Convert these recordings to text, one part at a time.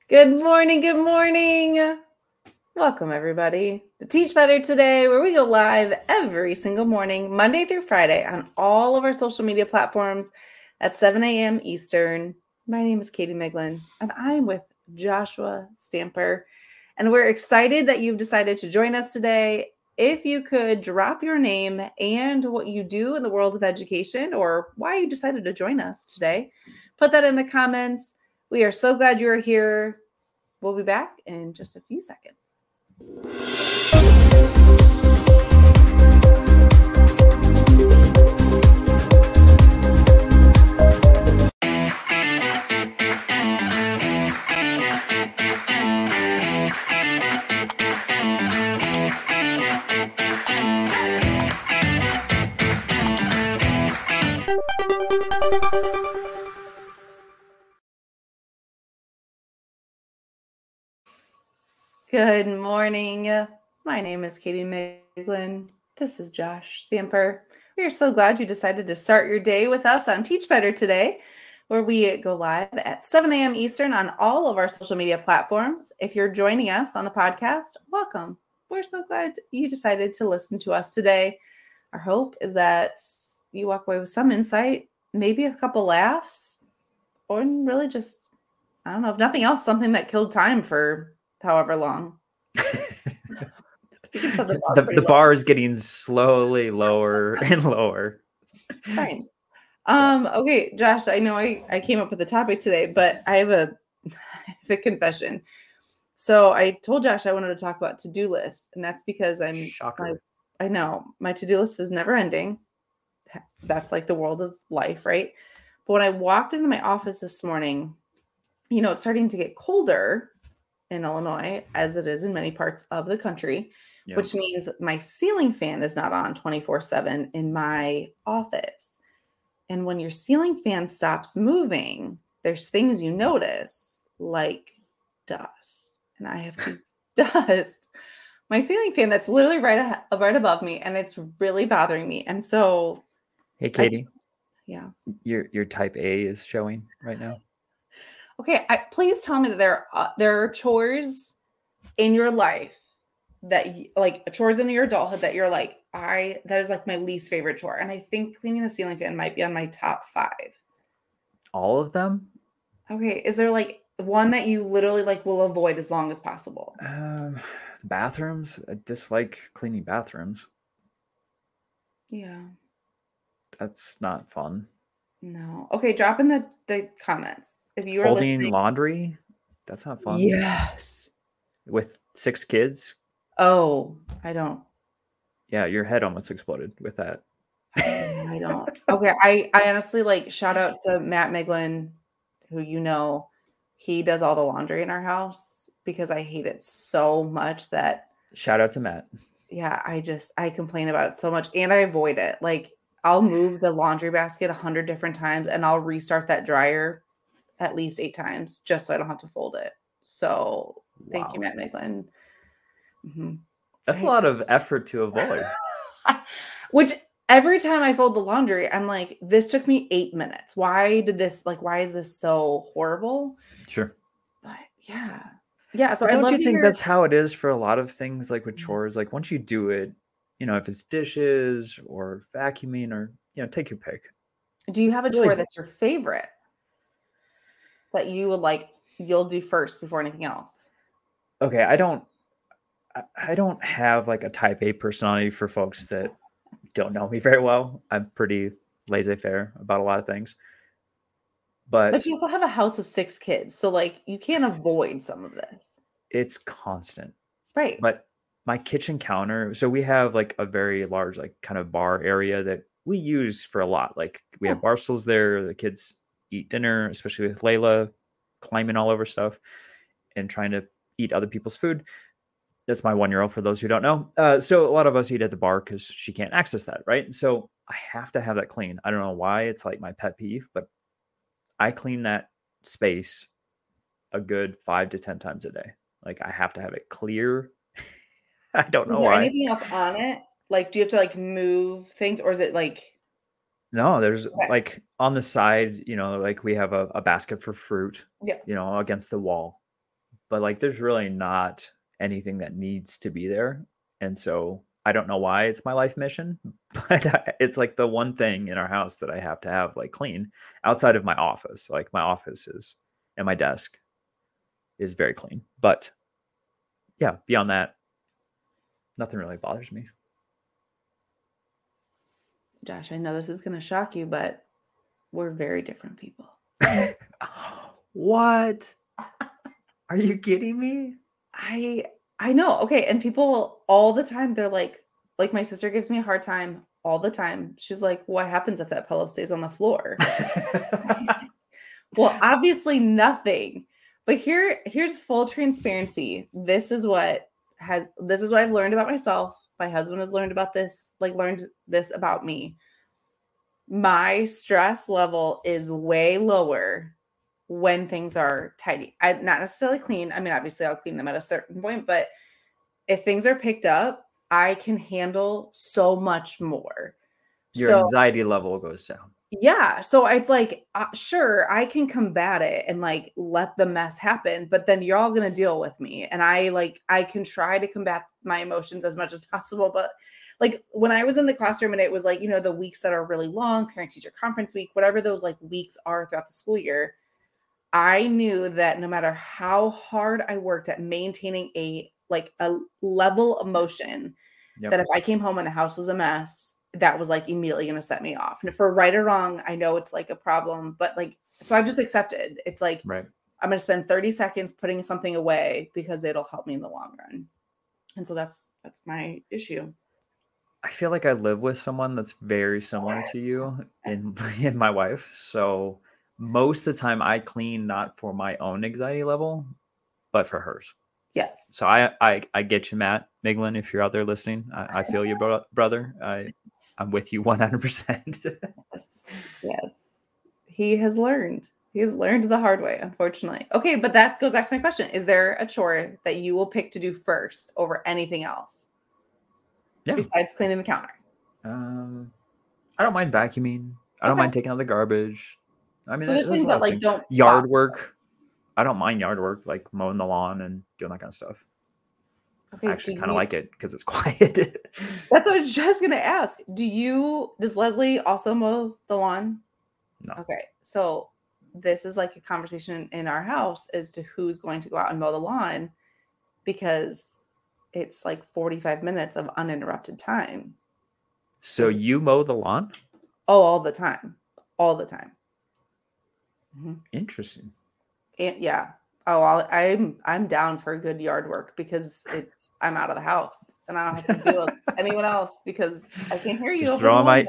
Good morning. Good morning. Welcome, everybody, to Teach Better Today, where we go live every single morning, Monday through Friday, on all of our social media platforms at 7 a.m. Eastern. My name is Katie Miglin, and I'm with Joshua Stamper, and we're excited that you've decided to join us today. If you could drop your name and what you do in the world of education or why you decided to join us today, put that in the comments. We are so glad you are here. We'll be back in just a few seconds. Good morning. My name is Katie Miglin. This is Josh Stamper. We are so glad you decided to start your day with us on Teach Better Today, where we go live at 7 a.m. Eastern on all of our social media platforms. If you're joining us on the podcast, welcome. We're so glad you decided to listen to us today. Our hope is that you walk away with some insight, maybe a couple laughs, or really just, I don't know, if nothing else, something that killed time for however long. The bar is getting slowly lower and lower. It's fine. Okay, Josh, I know I came up with the topic today, but I have a confession. So I told Josh I wanted to talk about to-do lists, and that's because I know my to-do list is never ending. That's like the world of life, right? But when I walked into my office this morning, it's starting to get colder in Illinois, as it is in many parts of the country, which means my ceiling fan is not on 24/7 in my office. And when your ceiling fan stops moving, there's things you notice like dust. And I have to dust my ceiling fan that's literally right above me, and it's really bothering me. And so, hey, Katie, yeah, your type A is showing right now. Okay, please tell me that there are chores in your life that like chores in your adulthood that you're like, that is like my least favorite chore. And I think cleaning the ceiling fan might be on my top 5. All of them? Okay. Is there like one that you literally like will avoid as long as possible? Bathrooms. I dislike cleaning bathrooms. Yeah. That's not fun. No. Okay, drop in the comments if you are folding listening. laundry. That's not fun. Yes. With 6 kids. Oh, I don't. Yeah, your head almost exploded with that. I don't. Okay, I honestly like shout out to Matt Miglin, who he does all the laundry in our house because I hate it so much that. Shout out to Matt. Yeah, I complain about it so much and I avoid it. Like I'll move the laundry basket 100 different times and I'll restart that dryer at least 8 times just so I don't have to fold it. So thank you, Matt Miglin. Mm-hmm. That's a lot of effort to avoid. Which every time I fold the laundry, I'm like, this took me 8 minutes. Why is this so horrible? Sure. But yeah. Yeah. So don't you think that's how it is for a lot of things, like with chores? Like once you do it, if it's dishes or vacuuming or, take your pick. Do you have a chore that's your favorite that you would like, you'll do first before anything else? Okay. I don't have like a type A personality for folks that don't know me very well. I'm pretty laissez-faire about a lot of things. But you also have a house of 6 kids. So like you can't avoid some of this. It's constant. Right. But my kitchen counter, so we have like a very large, like kind of bar area that we use for a lot. Like we have bar stools there. The kids eat dinner, especially with Layla climbing all over stuff and trying to eat other people's food. That's my 1-year-old, for those who don't know. So a lot of us eat at the bar because she can't access that, right? So I have to have that clean. I don't know why. It's like my pet peeve, but I clean that space a good 5 to 10 times a day. Like I have to have it clear. I don't know why. Is there anything else on it? Like, do you have to like move things, or is it like? No, there's like on the side, like we have a basket for fruit, against the wall. but like there's really not anything that needs to be there. And so I don't know why it's my life mission, but it's like the one thing in our house that I have to have like clean outside of my office. Like my office is and my desk is very clean. But yeah, beyond that, nothing really bothers me. Josh, I know this is going to shock you, but we're very different people. What? Are you kidding me? I know. Okay, and people all the time they're like my sister gives me a hard time all the time. She's like, "What happens if that pillow stays on the floor?" Well, obviously nothing. But here's full transparency. This is what I've learned about myself. My husband has learned this about me. My stress level is way lower when things are tidy. Not necessarily clean. I mean, obviously I'll clean them at a certain point, but if things are picked up, I can handle so much more. Your anxiety level goes down. Yeah. So it's like, sure, I can combat it and like let the mess happen, but then you're all going to deal with me. And I can try to combat my emotions as much as possible. But like when I was in the classroom and it was like, the weeks that are really long, parent teacher conference week, whatever those like weeks are throughout the school year, I knew that no matter how hard I worked at maintaining a level emotion, that if I came home and the house was a mess, that was like immediately going to set me off. And for right or wrong, I know it's like a problem, but like, so I've just accepted. It's like, right. I'm going to spend 30 seconds putting something away because it'll help me in the long run. And so that's my issue. I feel like I live with someone that's very similar to you in my wife. So most of the time I clean not for my own anxiety level, but for hers. Yes. So I get you, Matt Miglin, if you're out there listening. I feel you, brother. I'm with you 100%. Yes. He has learned. He has learned the hard way, unfortunately. Okay, but that goes back to my question. Is there a chore that you will pick to do first over anything else? Yeah. Besides cleaning the counter? I don't mind vacuuming. I don't mind taking out the garbage. I mean, so there's things that like don't yard work. I don't mind yard work, like mowing the lawn and doing that kind of stuff. Okay, I actually kind of like it because it's quiet. That's what I was just gonna ask. Does Leslie also mow the lawn? No. Okay, so this is like a conversation in our house as to who's going to go out and mow the lawn because it's like 45 minutes of uninterrupted time. So you mow the lawn? Oh, all the time. All the time. Mm-hmm. Interesting. And yeah. Oh, I'm down for good yard work because I'm out of the house and I don't have to deal with anyone else because I can't hear you. I just throw on my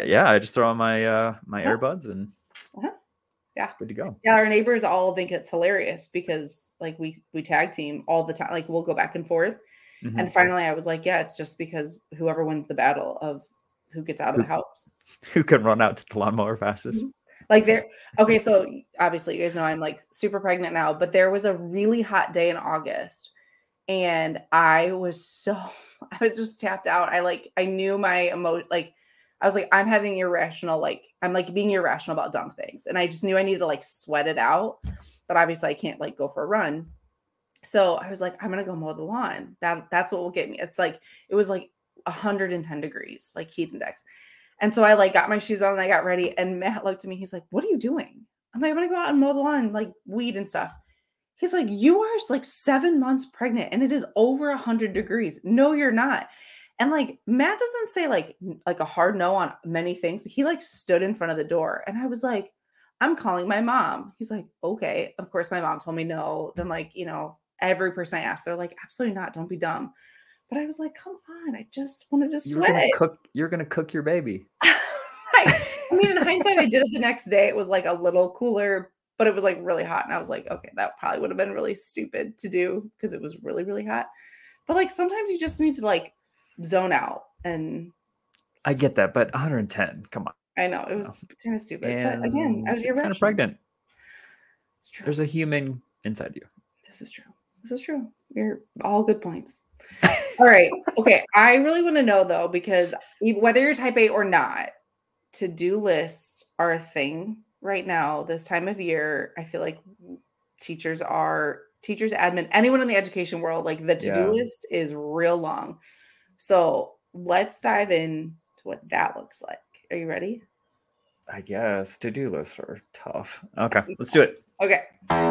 earbuds and yeah, good to go. Yeah, our neighbors all think it's hilarious because like we tag team all the time. Like we'll go back and forth. Mm-hmm. And finally I was like, yeah, it's just because whoever wins the battle of who gets out of the house. Who can run out to the lawnmower fastest. Mm-hmm. Like okay, so obviously you guys know I'm like super pregnant now, but there was a really hot day in August and I was just tapped out. I knew my I was like, I'm having irrational, I'm like being irrational about dumb things. And I just knew I needed to like sweat it out, but obviously I can't like go for a run. So I was like, I'm going to go mow the lawn. That's what will get me. It's like, it was like 110 degrees, like heat index. And so I like got my shoes on and I got ready and Matt looked at me. He's like, what are you doing? I'm like, I'm going to go out and mow the lawn, like weed and stuff. He's like, you are like 7 months pregnant and it is over 100 degrees. No, you're not. And like, Matt doesn't say like a hard no on many things, but he like stood in front of the door. And I was like, I'm calling my mom. He's like, okay. Of course, my mom told me no. Then like, every person I asked, they're like, absolutely not. Don't be dumb. But I was like, come on, I just wanted to sweat. You're gonna cook your baby. I mean, in hindsight, I did it the next day. It was like a little cooler, but it was like really hot. And I was like, okay, that probably would have been really stupid to do because it was really, really hot. But like sometimes you just need to like zone out. And I get that, but 110, come on. I know it was kind of stupid. And but again, I was kind of pregnant. It's true. There's a human inside you. This is true. You're all good points. All right. Okay. I really want to know though, because whether you're type A or not, to-do lists are a thing right now. This time of year, I feel like teachers are teachers, admin, anyone in the education world, like the to-do list is real long. So let's dive in to what that looks like. Are you ready? I guess to-do lists are tough. Okay, let's do it. Okay.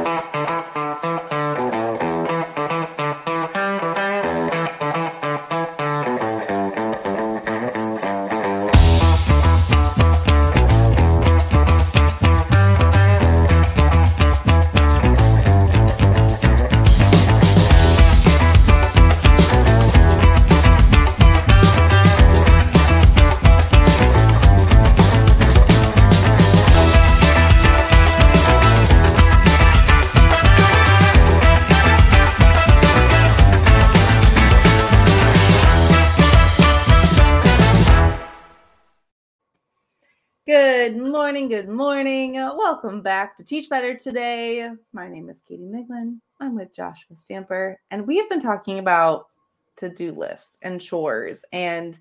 Good morning. Welcome back to Teach Better today. My name is Katie Miglin. I'm with Joshua Stamper, and we have been talking about to-do lists and chores and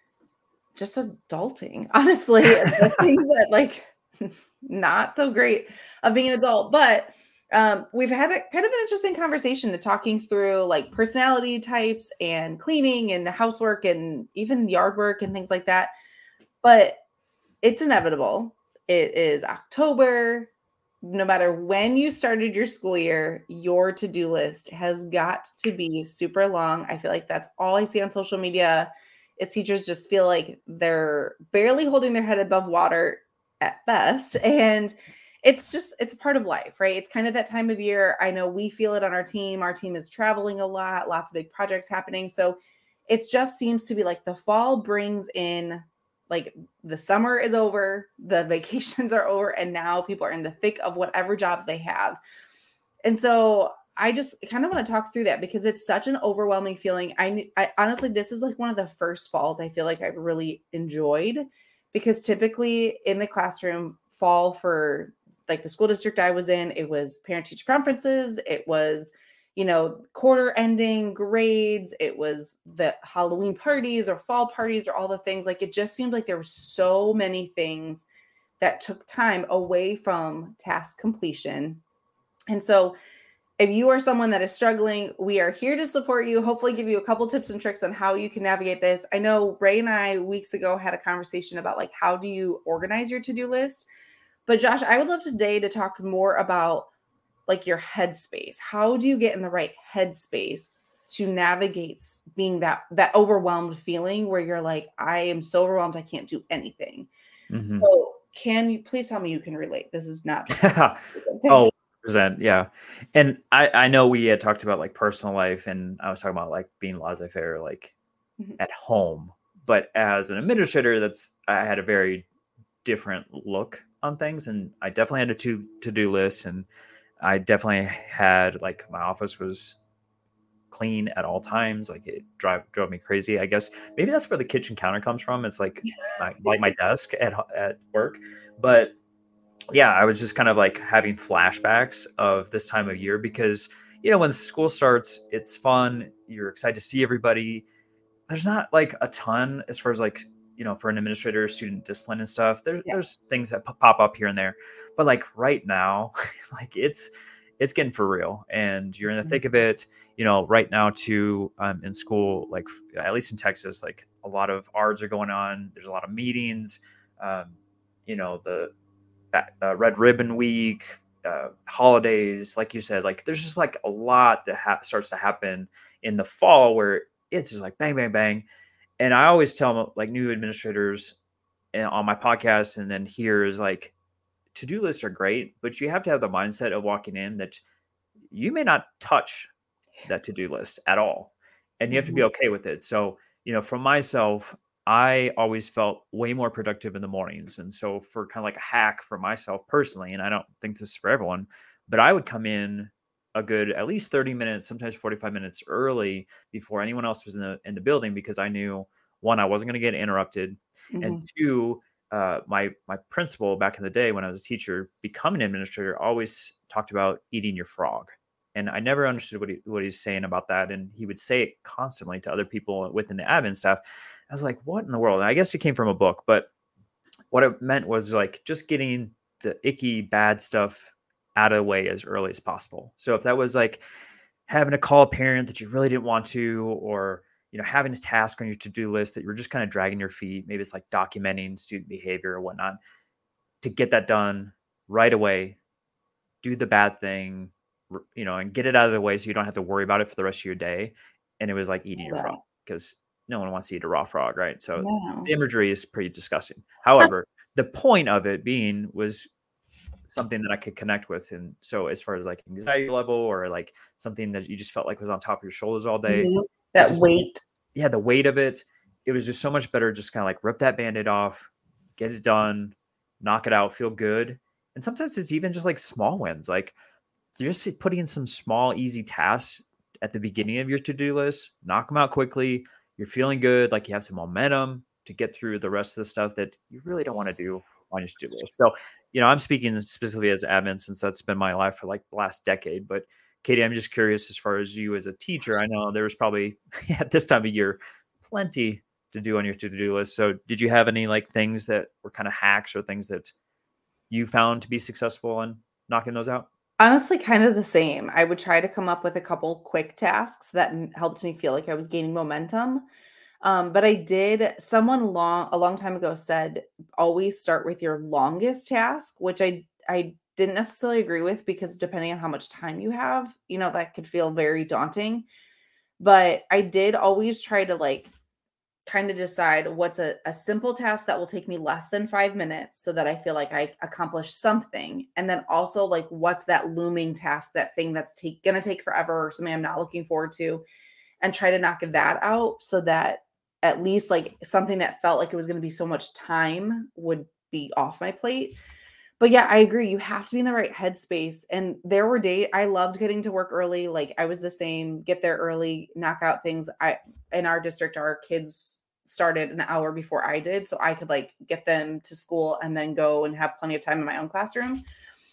just adulting, honestly, the things that like not so great of being an adult, but we've had a kind of an interesting conversation to talking through like personality types and cleaning and housework and even yard work and things like that. But it's inevitable. It is October. No matter when you started your school year, your to-do list has got to be super long. I feel like that's all I see on social media is teachers just feel like they're barely holding their head above water at best. And it's a part of life, right? It's kind of that time of year. I know we feel it on our team. Our team is traveling a lot, lots of big projects happening. So it just seems to be like the fall brings in like the summer is over, the vacations are over, and now people are in the thick of whatever jobs they have. And so I just kind of want to talk through that because it's such an overwhelming feeling. I honestly, this is like one of the first falls I feel like I've really enjoyed because typically in the classroom, fall for like the school district I was in, it was parent teacher conferences. It was quarter ending grades, it was the Halloween parties or fall parties or all the things. Like it just seemed like there were so many things that took time away from task completion. And so if you are someone that is struggling, we are here to support you, hopefully give you a couple tips and tricks on how you can navigate this. I know Ray and I weeks ago had a conversation about like, how do you organize your to-do list? But Josh, I would love today to talk more about like your headspace. How do you get in the right headspace to navigate being that overwhelmed feeling where you're like, I am so overwhelmed, I can't do anything. Mm-hmm. So can you please tell me you can relate? This is not just oh, yeah. And I know we had talked about like personal life, and I was talking about like being laissez-faire, like at home. But as an administrator, I had a very different look on things, and I definitely had a to-do list, and I definitely had like my office was clean at all times. Like it drove me crazy. I guess maybe that's where the kitchen counter comes from. It's like my desk at work. But yeah, I was just kind of like having flashbacks of this time of year because, when school starts, it's fun. You're excited to see everybody. There's not like a ton as far as like, for an administrator, student discipline and stuff. There's things that pop up here and there. But like right now, like it's getting for real, and you're in the thick of it. Right now too, in school, like at least in Texas, like a lot of ARDs are going on. There's a lot of meetings. The Red Ribbon Week, holidays, like you said, like there's just like a lot that starts to happen in the fall where it's just like bang, bang, bang. And I always tell like new administrators on my podcast, and then here is like, to-do lists are great, but you have to have the mindset of walking in that you may not touch that to-do list at all. And you have to be okay with it. So, for myself, I always felt way more productive in the mornings. And so for kind of like a hack for myself personally, and I don't think this is for everyone, but I would come in a good at least 30 minutes, sometimes 45 minutes early before anyone else was in the building, because I knew, one, I wasn't going to get interrupted. And two, my principal back in the day when I was a teacher, becoming an administrator, always talked about eating your frog. And I never understood what he's saying about that. And he would say it constantly to other people within the admin staff. I was like, what in the world? And I guess it came from a book, but what it meant was like just getting the icky bad stuff out of the way as early as possible. So if that was like having to call a parent that you really didn't want to, or having a task on your to-do list that you're just kind of dragging your feet, maybe it's like documenting student behavior or whatnot, to get that done right away, do the bad thing, and get it out of the way so you don't have to worry about it for the rest of your day. And it was like eating your frog, because no one wants to eat a raw frog, right? So the imagery is pretty disgusting. However, the point of it being was something that I could connect with. And so as far as like anxiety level, or like something that you just felt like was on top of your shoulders all day, that weight. Yeah, the weight of it. It was just so much better just kind of like rip that Band-Aid off, get it done, knock it out, feel good. And sometimes it's even just like small wins. Like you're just putting in some small, easy tasks at the beginning of your to-do list, knock them out quickly. You're feeling good, like you have some momentum to get through the rest of the stuff that you really don't want to do on your to-do list. So, I'm speaking specifically as admin, since that's been my life for like the last decade. But Katie, I'm just curious, as far as you as a teacher, I know there was probably at this time of year plenty to do on your to-do list. So did you have any like things that were kind of hacks or things that you found to be successful in knocking those out? Honestly, kind of the same. I would try to come up with a couple quick tasks that helped me feel like I was gaining momentum. But someone a long time ago said, always start with your longest task, which I didn't necessarily agree with, because depending on how much time you have, that could feel very daunting. But I did always try to like kind of decide what's a simple task that will take me less than 5 minutes, so that I feel like I accomplished something. And then also like, what's that looming task, that thing that's going to take forever, or something I'm not looking forward to, and try to knock that out, so that at least like something that felt like it was going to be so much time would be off my plate. But yeah, I agree. You have to be in the right headspace. And there were days I loved getting to work early. Like I was the same, get there early, knock out things. In our district, our kids started an hour before I did. So I could like get them to school and then go and have plenty of time in my own classroom.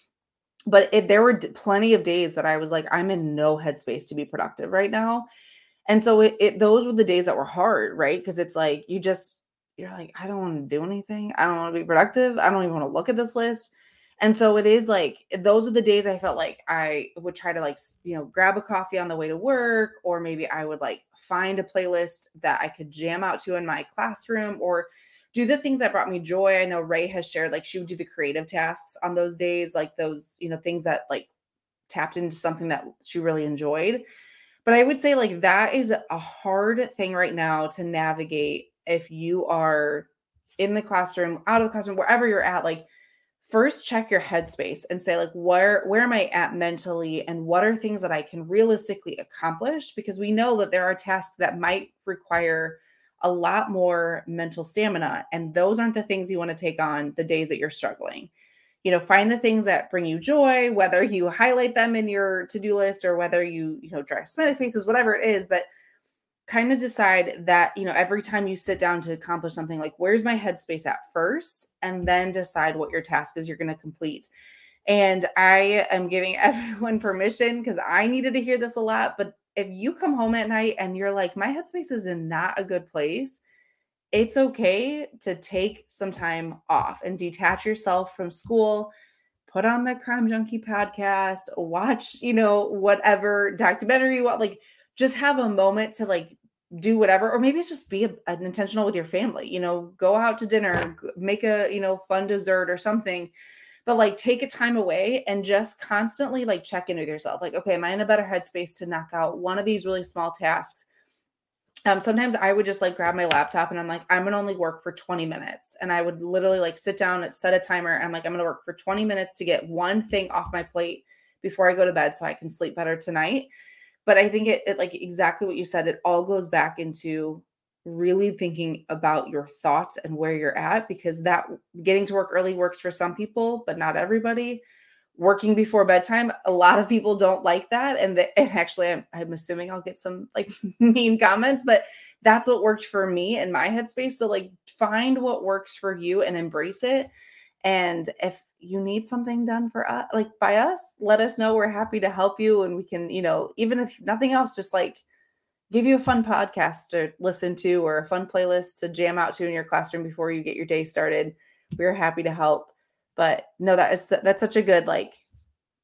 But there were plenty of days that I was like, I'm in no headspace to be productive right now. And so those were the days that were hard, right? Because it's like you're like, I don't want to do anything. I don't want to be productive. I don't even want to look at this list. And so it is like, those are the days I felt like I would try to like, grab a coffee on the way to work, or maybe I would like find a playlist that I could jam out to in my classroom, or do the things that brought me joy. I know Ray has shared, like she would do the creative tasks on those days, like those, things that like tapped into something that she really enjoyed. But I would say like that is a hard thing right now to navigate if you are in the classroom, out of the classroom, wherever you're at. Like first check your headspace and say like, where am I at mentally, and what are things that I can realistically accomplish? Because we know that there are tasks that might require a lot more mental stamina, and those aren't the things you want to take on the days that you're struggling. Find the things that bring you joy, whether you highlight them in your to-do list, or whether you drive smiley faces, whatever it is. But kind of decide that, every time you sit down to accomplish something, like where's my headspace at first, and then decide what your task is you're going to complete. And I am giving everyone permission, because I needed to hear this a lot. But if you come home at night and you're like, my headspace is in not a good place, it's okay to take some time off and detach yourself from school. Put on the Crime Junkie podcast, watch, whatever documentary you want, like just have a moment to like do whatever. Or maybe it's just be an intentional with your family, go out to dinner, make a, fun dessert or something. But like take a time away and just constantly like check in with yourself. Like, okay, am I in a better headspace to knock out one of these really small tasks? Sometimes I would just like grab my laptop and I'm like, I'm going to only work for 20 minutes. And I would literally like sit down and set a timer. And I'm like, I'm going to work for 20 minutes to get one thing off my plate before I go to bed, so I can sleep better tonight. But I think it like exactly what you said, it all goes back into really thinking about your thoughts and where you're at, because that getting to work early works for some people, but not everybody. Working before bedtime, a lot of people don't like that. And actually, I'm assuming I'll get some like mean comments, but that's what worked for me in my headspace. So like find what works for you and embrace it. And if you need something done for us, like by us, let us know. We're happy to help you. And we can, even if nothing else, just like give you a fun podcast to listen to, or a fun playlist to jam out to in your classroom before you get your day started. We're happy to help. But no, that's such a good like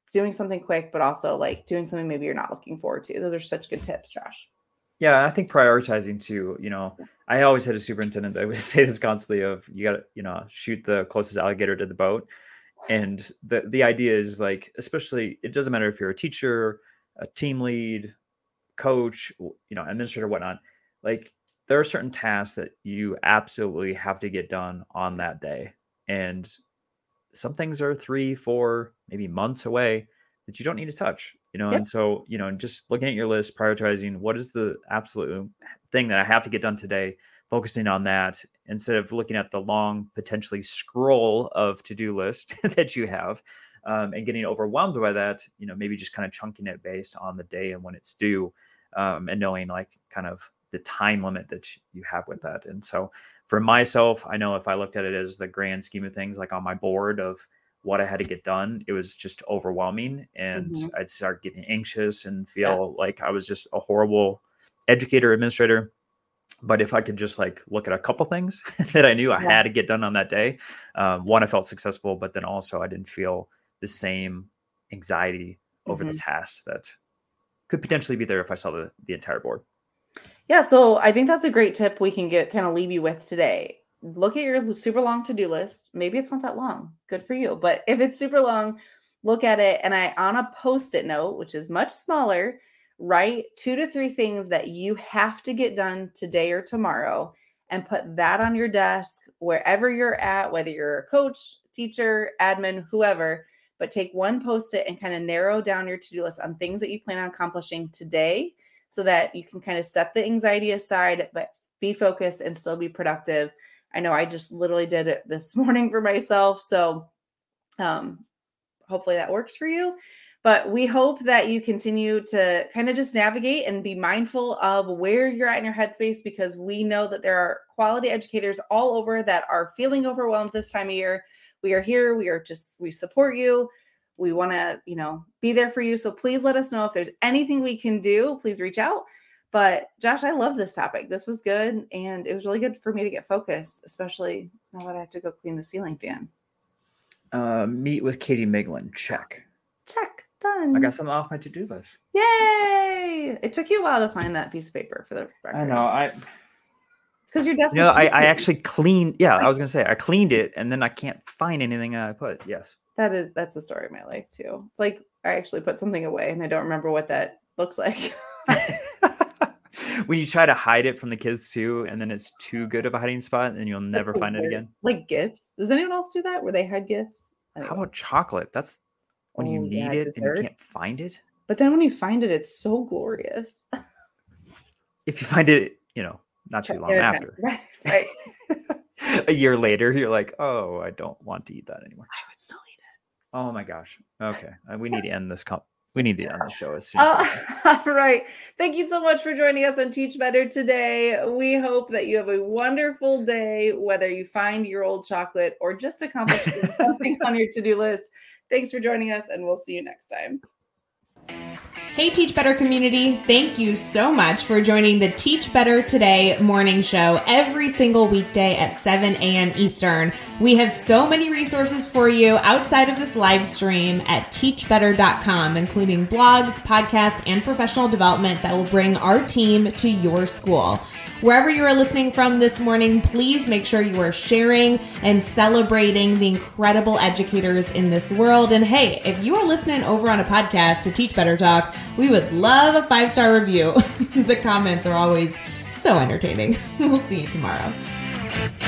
doing something quick, but also like doing something maybe you're not looking forward to. Those are such good tips, Josh. Yeah, I think prioritizing too, you know, I always had a superintendent that would say this constantly of you got to, you know, shoot the closest alligator to the boat. And the idea is like, especially, it doesn't matter if you're a teacher, a team lead, coach, you know, administrator, whatnot. Like there are certain tasks that you absolutely have to get done on that day. And some things are 3, 4, maybe months away that you don't need to touch, you know? Yep. And so, you know, just looking at your list, prioritizing what is the absolute thing that I have to get done today, focusing on that instead of looking at the long, potentially scroll of to-do list that you have, and getting overwhelmed by that, you know, maybe just kind of chunking it based on the day and when it's due, and knowing like kind of the time limit that you have with that. And so for myself, I know if I looked at it as the grand scheme of things, like on my board of what I had to get done, it was just overwhelming, and I'd start getting anxious and feel like I was just a horrible educator, administrator. But if I could just like look at a couple things that I knew I had to get done on that day, one, I felt successful, but then also I didn't feel the same anxiety over the tasks that could potentially be there if I saw the entire board. Yeah. So I think that's a great tip we can leave you with today. Look at your super long to-do list. Maybe it's not that long. Good for you. But if it's super long, look at it. And on a Post-it note, which is much smaller, write 2 to 3 things that you have to get done today or tomorrow, and put that on your desk wherever you're at, whether you're a coach, teacher, admin, whoever, but take one Post-it and kind of narrow down your to-do list on things that you plan on accomplishing today so that you can kind of set the anxiety aside, but be focused and still be productive. I know I just literally did it this morning for myself. So hopefully that works for you. But we hope that you continue to kind of just navigate and be mindful of where you're at in your headspace, because we know that there are quality educators all over that are feeling overwhelmed this time of year. We are here. We support you. We want to, be there for you. So please let us know if there's anything we can do. Please reach out. But Josh, I love this topic. This was good. And it was really good for me to get focused, especially now that I have to go clean the ceiling fan. Meet with Katie Miglin. Check. Done. I got something off my to-do list. Yay! It took you a while to find that piece of paper for the record. I know. It's because your desk is I actually cleaned. Yeah, I was going to say, I cleaned it and then I can't find anything I put. Yes. That's the story of my life too. It's like I actually put something away and I don't remember what that looks like. When you try to hide it from the kids too, and then it's too good of a hiding spot and you'll never find it again. Like gifts. Does anyone else do that where they hide gifts? Anyway. How about chocolate? That's when you need it and you can't find it. But then when you find it, it's so glorious. If you find it, not too long after. Right. A year later, you're like, oh, I don't want to eat that anymore. I would still eat it. Oh my gosh. Okay. We need to end this We need to end the show as soon as possible. All right. Thank you so much for joining us on Teach Better today. We hope that you have a wonderful day, whether you find your old chocolate or just accomplish something on your to-do list. Thanks for joining us, and we'll see you next time. Hey, Teach Better community. Thank you so much for joining the Teach Better Today morning show every single weekday at 7 a.m. Eastern. We have so many resources for you outside of this live stream at teachbetter.com, including blogs, podcasts, and professional development that will bring our team to your school. Wherever you are listening from this morning, please make sure you are sharing and celebrating the incredible educators in this world. And hey, if you are listening over on a podcast to Teach Better Talk, we would love a 5-star review. The comments are always so entertaining. We'll see you tomorrow.